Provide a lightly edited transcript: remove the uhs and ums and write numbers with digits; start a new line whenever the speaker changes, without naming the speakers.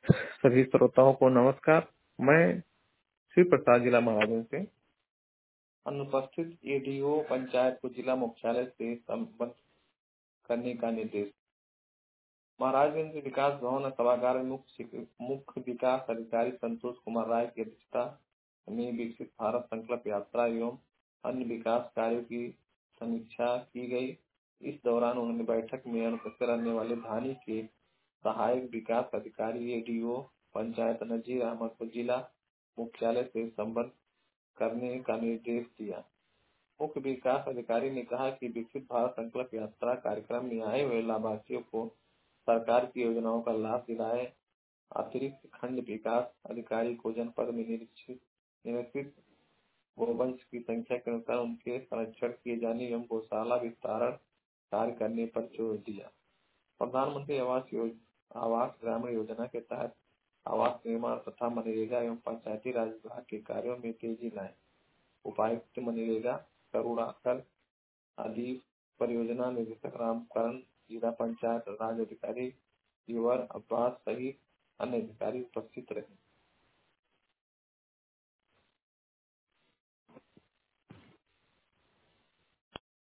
सभी श्रोताओं को नमस्कार। मैं श्री प्रसाद जिला महाराजगंज से अनुपस्थित एडीओ पंचायत को जिला मुख्यालय से संबद्ध करने का निर्देश। महाराजगंज विकास भवन सभागार में मुख्य विकास अधिकारी संतोष कुमार राय की अध्यक्षता में विकसित भारत संकल्प यात्रा एवं अन्य विकास कार्यों की समीक्षा की गई। इस दौरान उन्होंने बैठक में अनुपस्थित रहने वाले धानी के सहायक विकास अधिकारी एडीओ पंचायत नजीर अहमद को जिला मुख्यालय से संबद्ध करने का निर्देश दिया। मुख्य विकास अधिकारी ने कहा कि विकसित भारत संकल्प यात्रा कार्यक्रम में आए हुए लाभार्थियों को सरकार की योजनाओं का लाभ दिलाए। अतिरिक्त खंड विकास अधिकारी को जनपद में निरीक्षित गोवंश की संख्या के अनुसार उनके संरक्षण किए जाने एवं गौशाला विस्तारण कार्य करने पर जोर दिया। प्रधानमंत्री आवास ग्रामीण योजना के तहत आवास निर्माण तथा मनरेगा एवं पंचायती राज विभाग के कार्यों में तेजी लाए। उपायुक्त मनरेगा करुणाकर आदि परियोजना निदेशक रामकरण, जिला पंचायत राज अधिकारी युवर अब्बास सहित अन्य अधिकारी उपस्थित रहे।